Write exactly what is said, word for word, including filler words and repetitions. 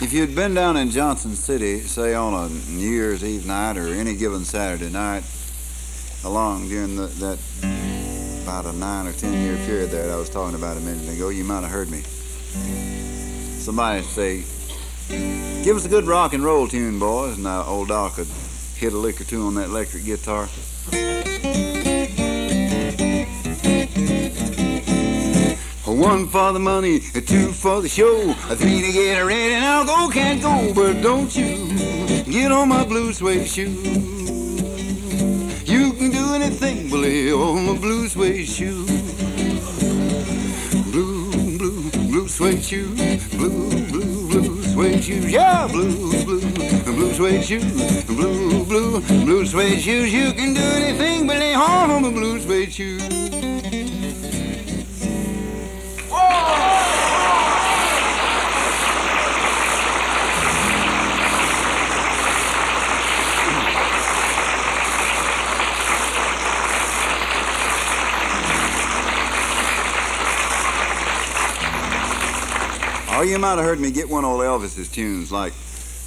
If you'd been down in Johnson City, say on a New Year's Eve night or any given Saturday night, along during the, that about a nine or ten year period there that I was talking about a minute ago, you might have heard me. Somebody say, "Give us a good rock and roll tune, boys," and uh, old Doc could hit a lick or two on that electric guitar. One for the money, two for the show, three to get ready, now go, can't go, but don't you get on my blue suede shoe. You can do anything, but lay on my blue suede shoe. Blue, blue, blue suede shoes, blue, blue, blue suede shoes, yeah, blue, blue, blue suede shoes, blue, blue, blue suede shoes. You can do anything, but lay on my blue suede shoes. Oh, you might have heard me get one of Elvis's tunes like